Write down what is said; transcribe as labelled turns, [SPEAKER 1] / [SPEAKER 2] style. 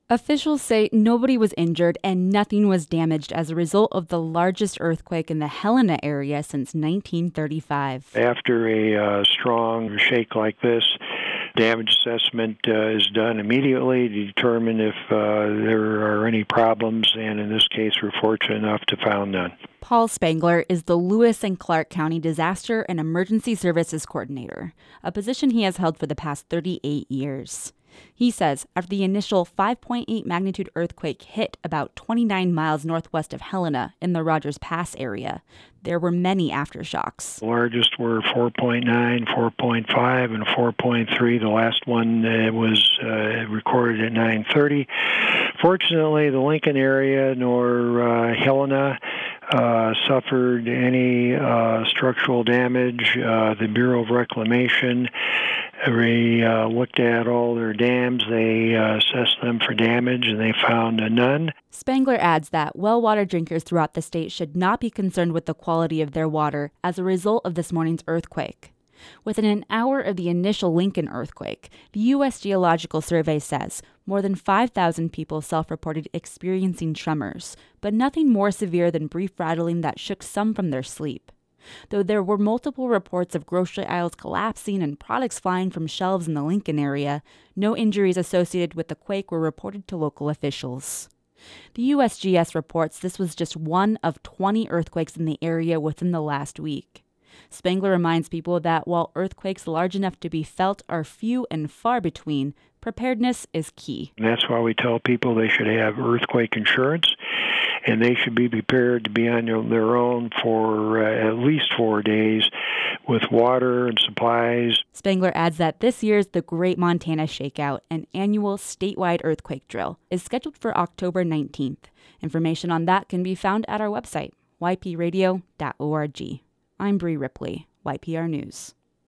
[SPEAKER 1] Officials say nobody was injured and nothing was damaged as a result of the largest earthquake in the Helena area since 1935.
[SPEAKER 2] After a strong shake like this, damage assessment is done immediately to determine if there are any problems, and in this case, we're fortunate enough to found none.
[SPEAKER 1] Paul Spangler is the Lewis and Clark County Disaster and Emergency Services Coordinator, a position he has held for the past 38 years. He says after the initial 5.8 magnitude earthquake hit about 29 miles northwest of Helena in the Rogers Pass area, there were many aftershocks.
[SPEAKER 2] The largest were 4.9, 4.5, and 4.3. The last one was recorded at 9:30. Fortunately, the Lincoln area nor Helena suffered any structural damage. The Bureau of Reclamation looked at all their dams. They assessed them for damage, and they found none.
[SPEAKER 1] Spangler adds that well water drinkers throughout the state should not be concerned with the quality of their water as a result of this morning's earthquake. Within an hour of the initial Lincoln earthquake, the U.S. Geological Survey says more than 5,000 people self-reported experiencing tremors, but nothing more severe than brief rattling that shook some from their sleep. Though there were multiple reports of grocery aisles collapsing and products flying from shelves in the Lincoln area, no injuries associated with the quake were reported to local officials. The USGS reports this was just one of 20 earthquakes in the area within the last week. Spangler reminds people that while earthquakes large enough to be felt are few and far between, preparedness is key.
[SPEAKER 2] And that's why we tell people they should have earthquake insurance, and they should be prepared to be on their own for at least 4 days with water and supplies.
[SPEAKER 1] Spangler adds that this year's The Great Montana Shakeout, an annual statewide earthquake drill, is scheduled for October 19th. Information on that can be found at our website, ypradio.org. I'm Bree Ripley, YPR News.